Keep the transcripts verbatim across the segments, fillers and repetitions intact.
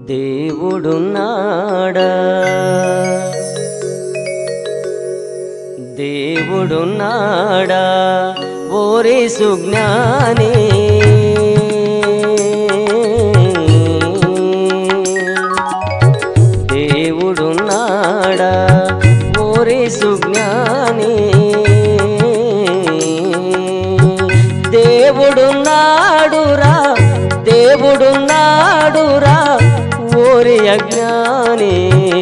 దేవుడున్నాడా దేవుడున్నాడా ఓరి సుజ్ఞాని దేవుడున్నాడా ఓరి సుజ్ఞాని దేవుడున్నాడురా దేవుడున్నాడురా ఓరి అజ్ఞాని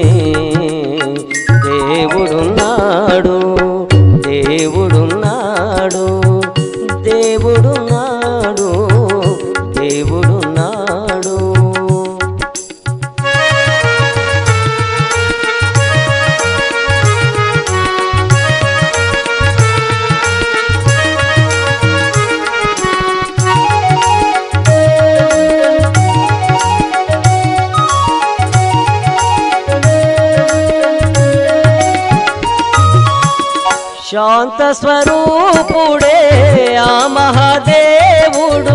దేవుడున్నాడు దేవుడున్నాడు దేవుడున్నాడు దేవుడున్నాడు శాంత స్వరూపుడే ఆ మహాదేవుడు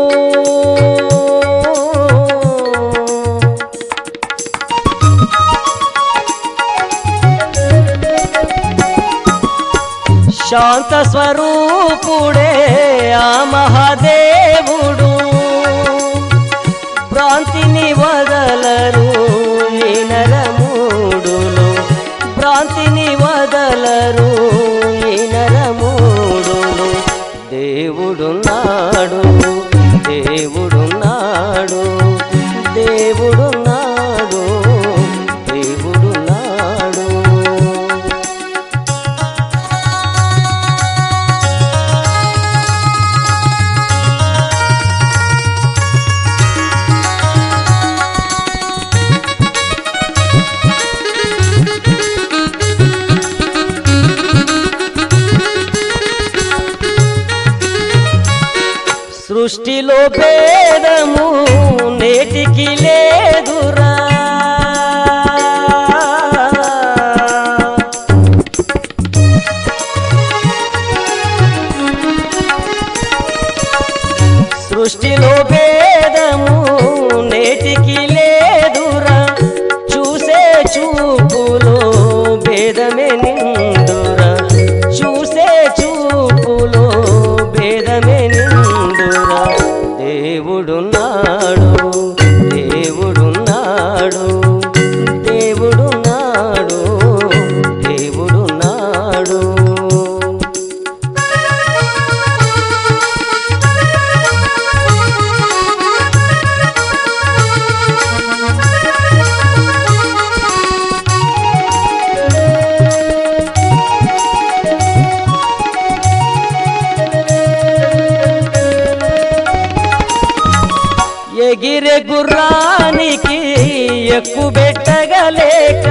శాంత స్వరూపుడే ఆ మహాదేవుడు భ్రాంతిని వదలరు ఈ నరమూడులు భ్రాంతిని వదలరు నరమూడులు దేవుడున్నాడు దేవుడున్నాడు దేవుడున్నాడు దేవుడున్నాడు సృష్టిలో భేదము నేటికి లేదురా సృష్టిలో భేదము నేటికి లేదురా చూసే చూపులో భేదమే నిండురా చూసే చూపులో భేదమే నిండురా దేవుడున్నాడు దేవుడున్నాడు దేవుడున్నాడు దేవుడున్నాడు ఎగిరే గుర్రానికి ఎక్కు పెట్టగలేక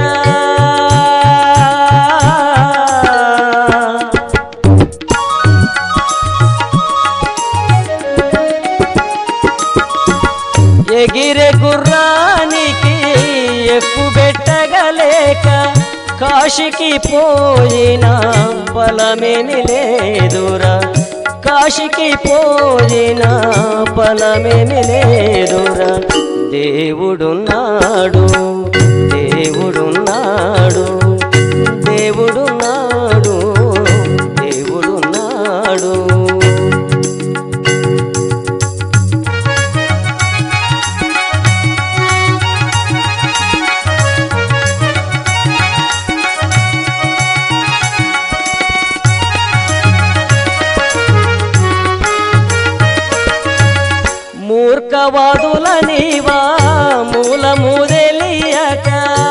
ఎగిరే గుర్రానికి ఎక్కు పెట్టగలేక కాశీకి పోయిన బలమేమి లేదురా కాశీకి పోయిన ఫలమేమి లేదురా దేవుడున్నాడు దేవుడున్నాడు దేవుడున్నాడు దేవుడున్నాడు మూర్ఖవాదుల నీవా మూలము తెలియక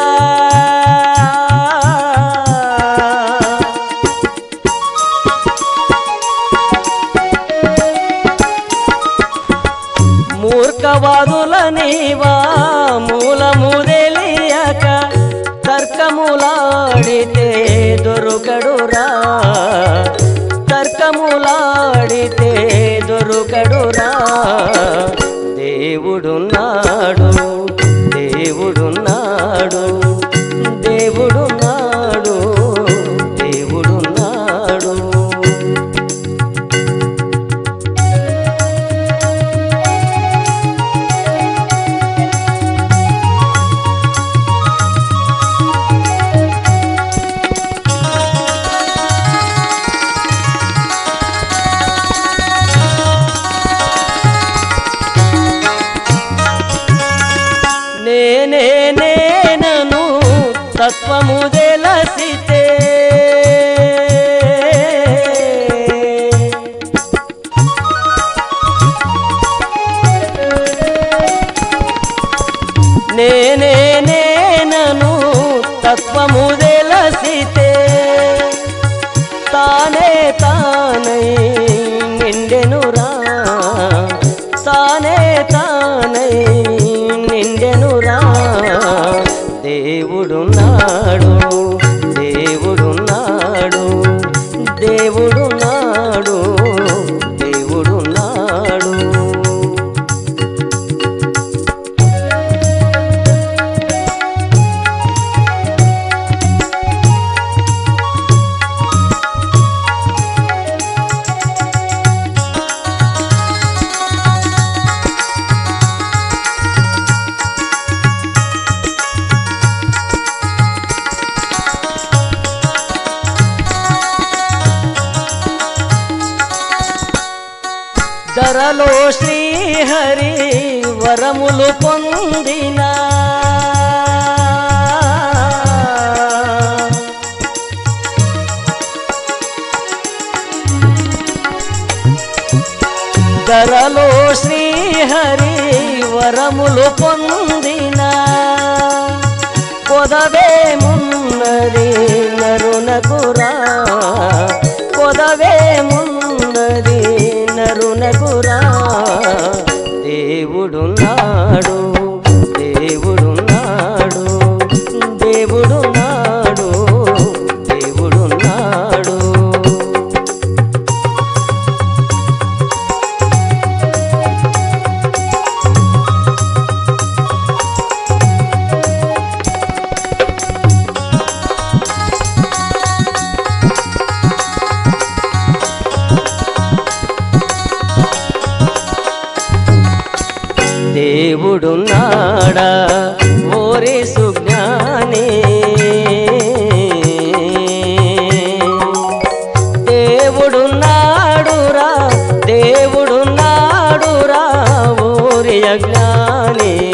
మూర్ఖవాదుల నీవా మూలము తెలియక తర్కములాడితే దొరుకడురా తర్కములాడితే దొరుకడురా దేవుడున్నాడు దేవుడున్నాడు దేవుడున్నాడు దేవుడున్నాడు తత్వము తెలిసితే నేనే నేనను తత్వము తెలిసితే తానే తానై నిండెనురా తానే తానై నిండెనురా దేవుడున్నాడు దేవుడున్నాడు దేవుడున్నాడు దేవుడున్నాడు ధరలో శ్రీహరి వరములు పొందిన ధరలో శ్రీహరి వరములు పొందిన కొదవేమున్నది నరునకురా కొదవేమున్నది నరునకురా దేవుడున్నాడు దేవుడున్నాడు దేవుడున్నాడు దేవుడున్నాడు దేవుడున్నాడా ఓరే సుజ్ఞాని దేవుడున్నాడురా దేవుడున్నాడురా ఓరి అజ్ఞాని